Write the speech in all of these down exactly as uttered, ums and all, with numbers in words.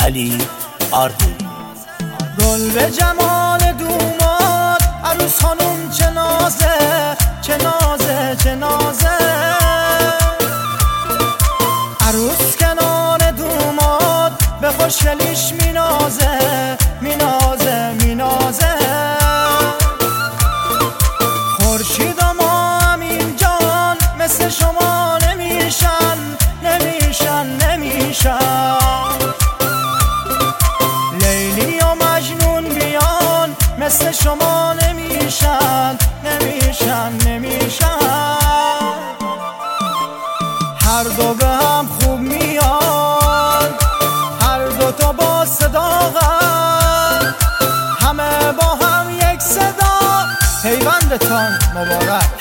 علی آردی. گل به جمال دوماد عروس خانوم چه نازه چه نازه چه نازه، عروس کنار دوماد به خوشگلیش مینازه مینازه مینازه. خورشید و ماه اینجان مثل شما نمیشن نمیشن نمیشن، لیلی و مجنون بیان مثل شما نمیشن نمیشن نمیشن. هر دو به هم خوب میان، هر دو تا با صداقت، همه با هم یک صدا، پیوندتان مبارک.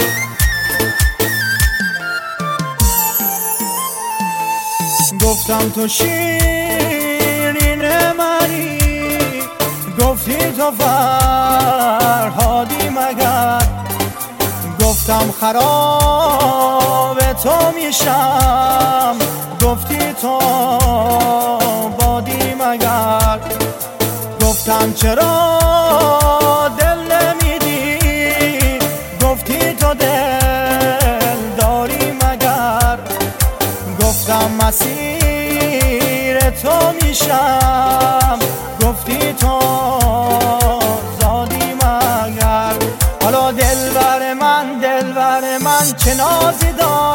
گفتم تو شیرین منی، گفتی تو فرهادی مگر، گفتم خراب تو میشم، گفتی تو بادی مگر، گفتم چرا دل نمیدی، گفتی تو دل داری مگر، گفتم مسیر تو میشم، گفتی تو زادی مگر. حالا دلبر من دلبر من چه نازی داری،